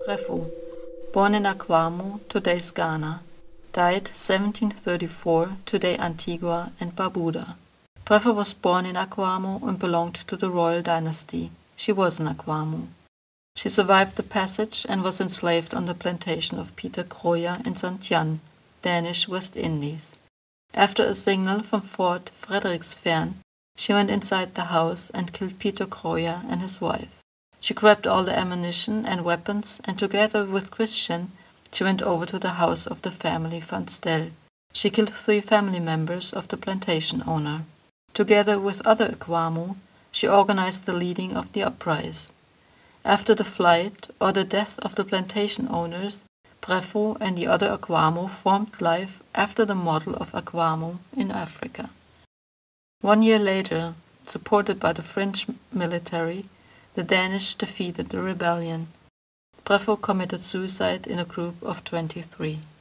Prévost, born in Aquamo, today's Ghana, died 1734, today Antigua and Barbuda. Prévost was born in Aquamo and belonged to the royal dynasty. She was an Aquamo. She survived the passage and was enslaved on the plantation of Peter Croja in St. Jan, Danish West Indies. After a signal from Fort Frederiksfjern, she went inside the house and killed Peter Croja and his wife. She grabbed all the ammunition and weapons, and together with Christian, she went over to the house of the family Van Stel. She killed 3 family members of the plantation owner. Together with other Aquamo, she organized the leading of the uprising. After the flight or the death of the plantation owners, Prévost and the other Aquamo formed life after the model of Aquamo in Africa. 1 year later, supported by the French military, the Danish defeated the rebellion. Prévost committed suicide in a group of 23.